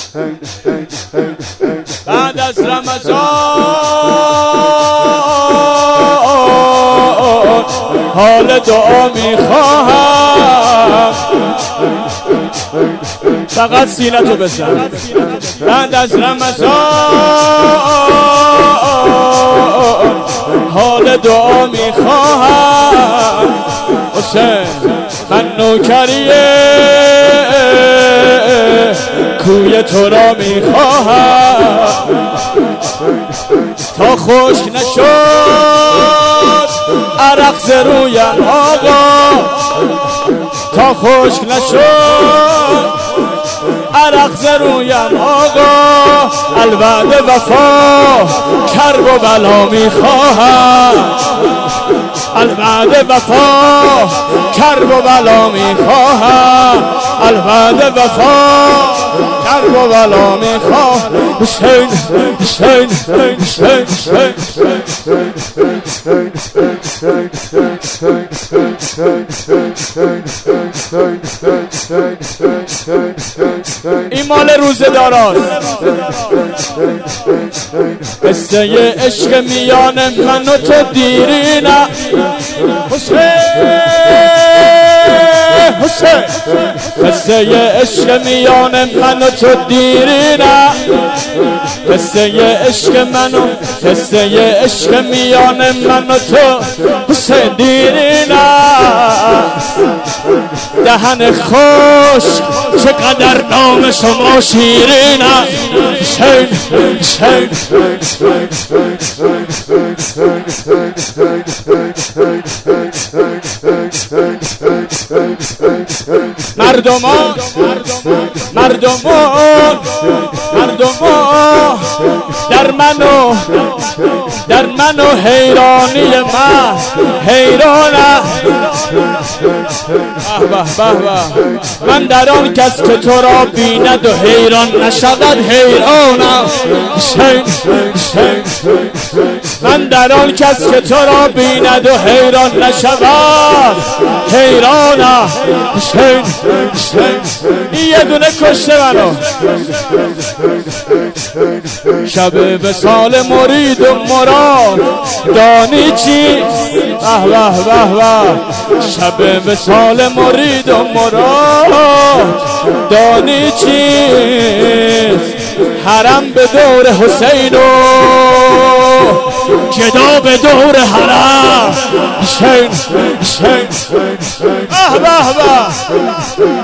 بعد از رمضان حال دعا میخواهم، فقط سینتو بزن. بعد از رمضان حال دعا میخواهم، حسین من نوکریه کوی تو را میخواهم، تا خشک نشد عرق ز رویم آقا، تا خشک نشد عرق ز رویم آقا، الوعد وفا کرب و بلا میخواهم، الوعد وفا کرب و بلا میخواهم، الوعد وفا کرب و بلا میخواهم. حسین حسین حسین این مال روزه داراست. قصه عشق میان من و تو دیرینه حسین حسین، قصه عشق میان من و تو دیرینه، قصه عشق قصه عشق میان من و تو حسین دیرینه، دهن خشک چقدر نام شما شیرینه حسین حسین. مردمان در من و حیرانی من حیرانم، من در آن کس که تو را بیند و حیران نشود حیرانم حسین حسین، من در آن کس که تو را بیند و حیران نشود حیرانم حسین حسین. یه دونه کشته منو، شب وصال مرید و مراد دانی چی، شب وصال مرید و مراد دانی چیست، حرم به دور حسین و گدا به دور حرم حسین حسین.